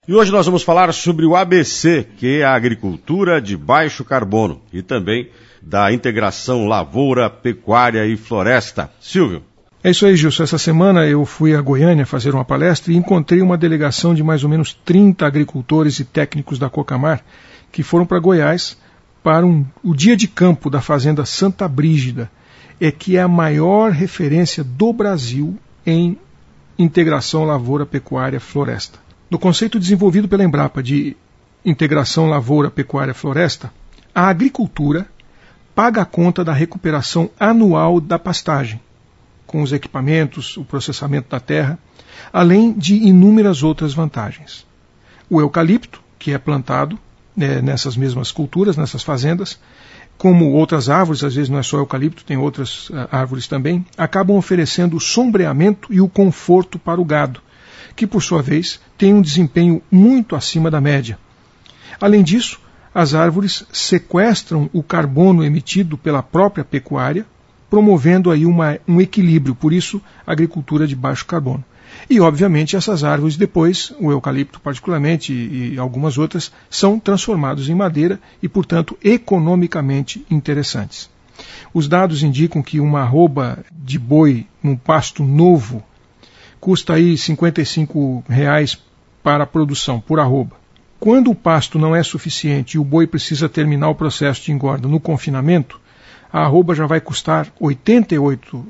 E hoje nós vamos falar sobre o ABC, que é a agricultura de baixo carbono, e também da integração lavoura, pecuária e floresta. Silvio. É isso aí, Gilson. Essa semana eu fui a Goiânia fazer uma palestra e encontrei uma delegação de mais ou menos 30 agricultores e técnicos da Cocamar que foram para Goiás para o dia de campo da fazenda Santa Brígida, que é a maior referência do Brasil em integração lavoura, pecuária, floresta. No conceito desenvolvido pela Embrapa de integração lavoura, pecuária, floresta, a agricultura paga a conta da recuperação anual da pastagem, com os equipamentos, o processamento da terra, além de inúmeras outras vantagens. O eucalipto, que é plantado nessas mesmas culturas, nessas fazendas, como outras árvores, às vezes não é só eucalipto, tem outras árvores também, acabam oferecendo o sombreamento e o conforto para o gado, que por sua vez tem um desempenho muito acima da média. Além disso, as árvores sequestram o carbono emitido pela própria pecuária, promovendo aí um equilíbrio, por isso agricultura de baixo carbono. E obviamente essas árvores depois, o eucalipto particularmente e algumas outras, são transformados em madeira e portanto economicamente interessantes. Os dados indicam que uma arroba de boi num pasto novo custa aí R$ 55 para a produção, por arroba. Quando o pasto não é suficiente e o boi precisa terminar o processo de engorda no confinamento, a arroba já vai custar R$ 88.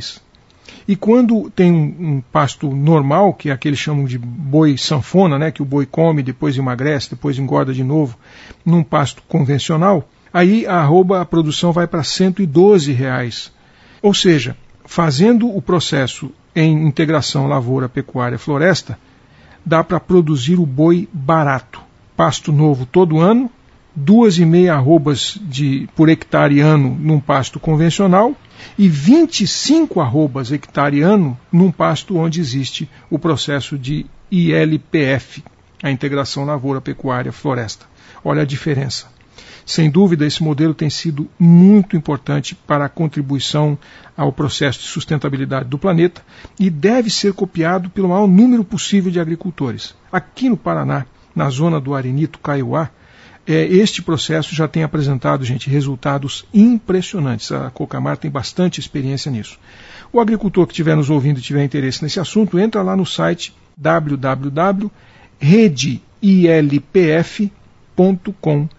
E quando tem um pasto normal, que é aquele que chamam de boi sanfona, que o boi come, depois emagrece, depois engorda de novo, num pasto convencional, aí a produção vai para R$ 112. Ou seja, fazendo o processo em integração lavoura, pecuária, floresta, dá para produzir o boi barato. Pasto novo todo ano, 2,5 arrobas por hectare ano num pasto convencional e 25 arrobas hectare ano num pasto onde existe o processo de ILPF, a integração lavoura, pecuária, floresta. Olha a diferença. Sem dúvida, esse modelo tem sido muito importante para a contribuição ao processo de sustentabilidade do planeta e deve ser copiado pelo maior número possível de agricultores. Aqui no Paraná, na zona do Arenito Kaiowá, este processo já tem apresentado, resultados impressionantes. A Cocamar tem bastante experiência nisso. O agricultor que estiver nos ouvindo e tiver interesse nesse assunto, entra lá no site www.redeilpf.com.br.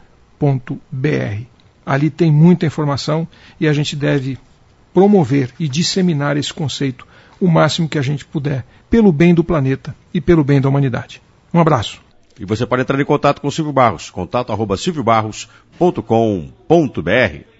Ali tem muita informação e a gente deve promover e disseminar esse conceito o máximo que a gente puder, pelo bem do planeta e pelo bem da humanidade. Um abraço. E você pode entrar em contato com o Silvio Barros, contato@silviobarros.com.br.